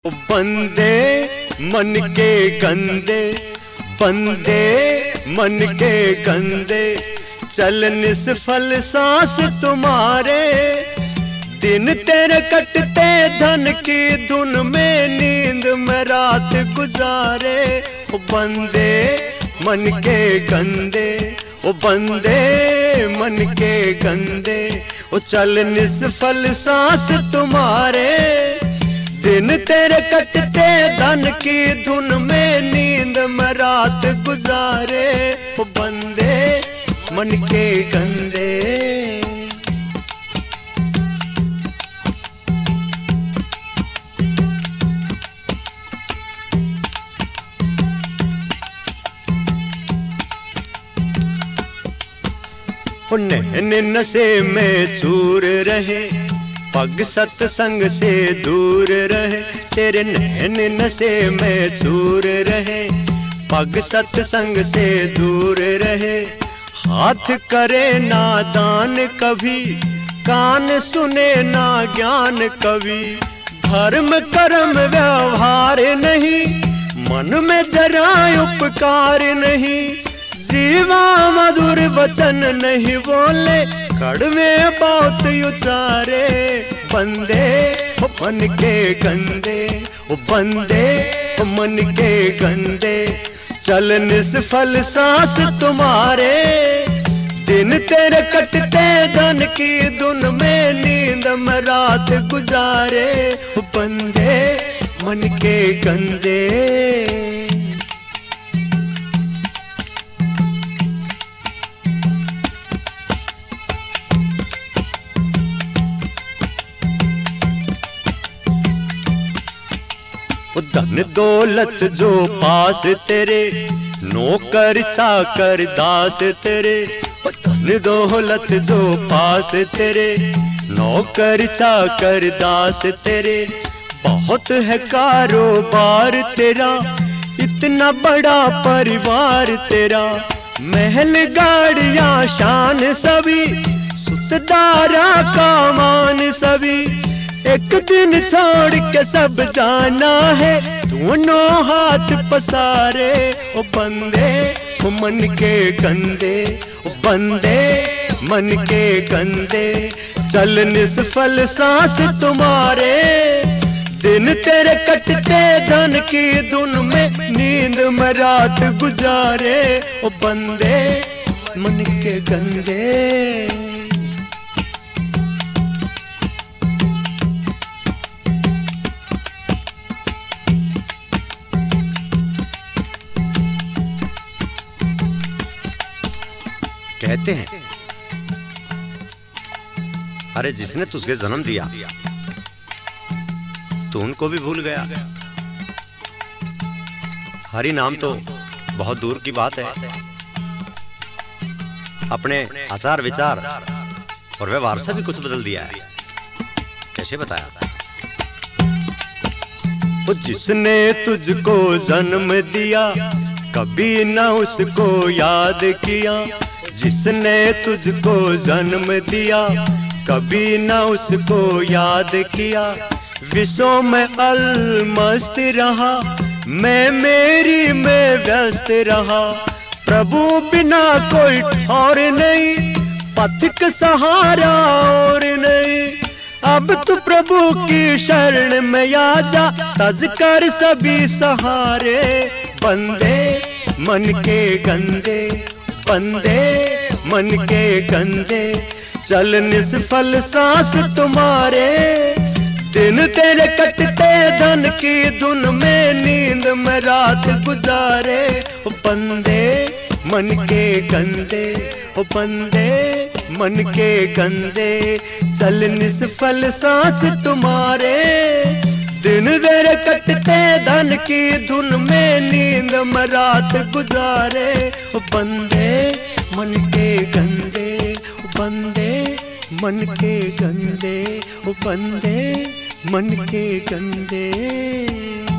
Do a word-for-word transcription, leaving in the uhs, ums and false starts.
बंदे मन के गंदे, बंदे मन के गंदे, चल निस्फल सांस तुम्हारे। दिन तेरे कटते धन की धुन में, नींद में रात गुजारे। ओ बंदे मन के गंदे, ओ बंदे मन के गंदे, ओ चल निस्फल सांस तुम्हारे। दिन तेरे कटते धन की धुन में, नींद में रात गुजारे। ओ बंदे मन के गंदे। नैन नशे में चूर रहे, पग सत्संग से दूर रहे। तेरे नैन नशे में चूर रहे, पग सत्संग से दूर रहे। हाथ करे ना दान कभी, कान सुने ना ज्ञान कभी। धर्म कर्म व्यवहार नहीं, मन में जरा उपकार नहीं। जीवा मधुर वचन नहीं बोले, कड़वे बात उचारे। बंदे ओ मन के गंदे, ओ बंदे ओ मन के गंदे, चल निस्फल सांस तुम्हारे। दिन तेरे कटते धन की धुन में, नींद में रात गुजारे। ओ बंदे मन के गंदे। धन दौलत जो पास तेरे, नौकर चाकर दास तेरे। धन दौलत जो पास तेरे, नौकर चाकर दास तेरे। बहुत है कारोबार तेरा, इतना बड़ा परिवार तेरा। महल गाड़ियां शान सभी, सुतदारा का मान सभी। एक दिन छोड़ के सब जाना है, दोनों हाथ पसारे। ओ बंदे ओ मन के गंदे, ओ बंदे मन के गंदे, चल निस्फल सांस तुम्हारे। दिन तेरे कटते धन की धुन में, नींद में रात गुजारे। ओ बंदे मन के गंदे। कहते हैं, अरे जिसने तुझे जन्म दिया तो उनको भी भूल गया। हरि नाम तो बहुत दूर की बात है, अपने आचार विचार और व्यवहार से भी कुछ बदल दिया है। कैसे बताया? वो जिसने तुझको जन्म दिया, कभी ना उसको याद किया। जिसने तुझको जन्म दिया, कभी न उसको याद किया। विषयों में अलमस्त रहा, मैं मेरी में व्यस्त रहा। प्रभु बिना कोई और नहीं, पथिक सहारा और नहीं। अब तू प्रभु की शरण में आ जा, तज कर सभी सहारे। बंदे मन के गंदे, बंदे मन के गंदे, चल निस्फल सांस तुम्हारे। दिन तेरे कटते धन की धुन में, नींद में रात गुजारे। ओ बंदे मन के गंदे, ओ बंदे मन के गंदे, चल निस्फल सांस तुम्हारे। दिन तेरे कटते धन की धुन में, नींद में रात गुजारे। ओ बंदे मन के गंदे, ओ बंदे मन के गंदे, ओ बंदे मन के गंदे।